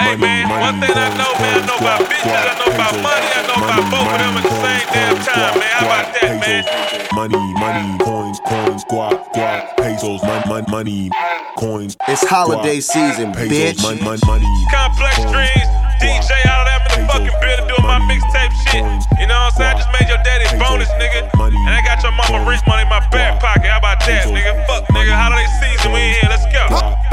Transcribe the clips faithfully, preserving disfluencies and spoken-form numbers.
Hey man, one thing I know, man, I know about bitches, I know about money, I know about both of them at the same damn time, man. How about that, man? Money, money, coins, coins, guap, guap, pesos, money, money, coins. It's holiday season, bitch. Money, money, money. Complex Dreams, D J out of that motherfucking building doing my mixtape shit. You know what I'm saying? I just made your daddy bonus, nigga. And I got your mama rich money in my back pocket. How about that, nigga? Fuck, nigga. Holiday season, we in here. Let's go.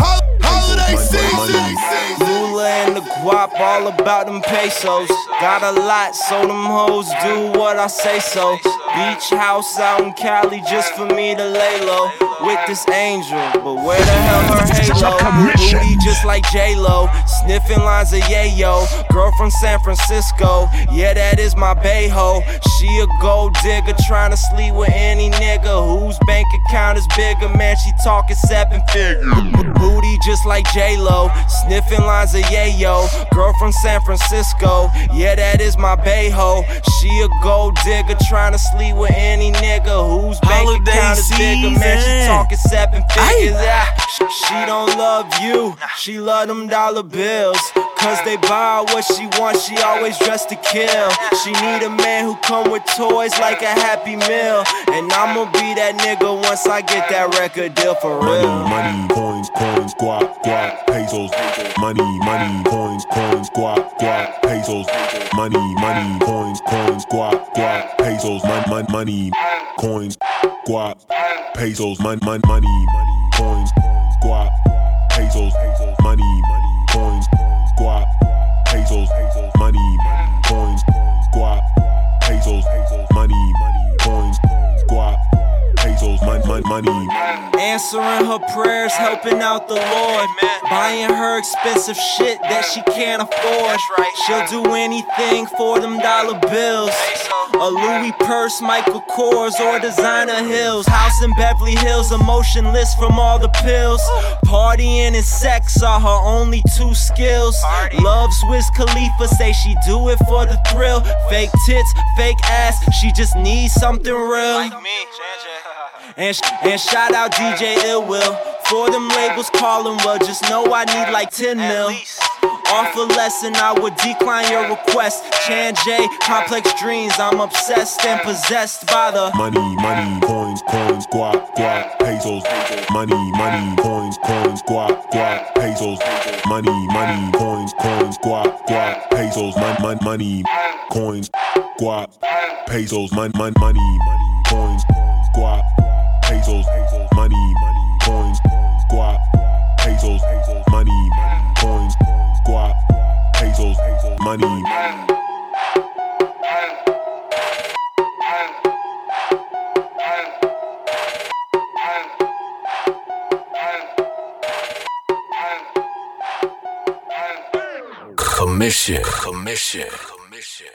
Holiday season. Lula and the guap, all about them pesos. Got a lot, so them hoes do what I say so. Beach house out in Cali just for me to lay low with this angel, but where the hell her halo? Booty just like J-Lo, sniffing lines of yayo. Girl from San Francisco, yeah, that is my bae-ho. She a gold digger, trying to sleep with any nigga whose bank account is bigger. Man, she talking seven figures. Booty just like J-Lo, sniffing lines of yayo. Girl from San Francisco, yeah, that is my bae-ho. She a gold digger, trying to sleep with any nigga whose bank Holiday account is bigger. Man, she season. talking seven figures. Ah, she don't love you, she love them dollar bills. Cause they buy what she wants, she always dressed to kill. She need a man who come with toys like a Happy Meal. And I'ma be that nigga once I get that record deal for real. Money, money, coins, coins, guap, guap, pesos. Money, money, coins, coins, guap, guap, pesos. Money, money, coins, coins, guap, guap, pesos. Money, money, money, coins, guap, pesos. Money, money, money, coins, guap, pesos. Money, coins, guap, pesos. Money, coins, guap, pesos. Money, coins, guap, pesos. Money, money, money. Answering her prayers, helping out the Lord. Buying her expensive shit that she can't afford. She'll do anything for them dollar bills. A Louis purse, Michael Kors, or designer heels. House in Beverly Hills, emotionless from all the pills. Partying and sex are her only two skills. Loves Wiz Khalifa, say she do it for the thrill. Fake tits, fake ass, she just needs something real. And, sh- and shout out D J Ill Will. For them labels calling, well, just know I need like ten mil. Offer lesson, I would decline your request. Chan J, Complex Dreams, I'm obsessed and possessed by the money, money, coins, coins, guap, guap, pesos. Money, money, coins, coins, guap, guap, pesos. Money, money, coins, coins, guap, guap, pesos. Money, money, money, coins, guap, pesos. Money, money, money, coins, guap, pesos. Money, coins, guap, pesos. Money, coins, guap, pesos. Money. Commission, commission, commission.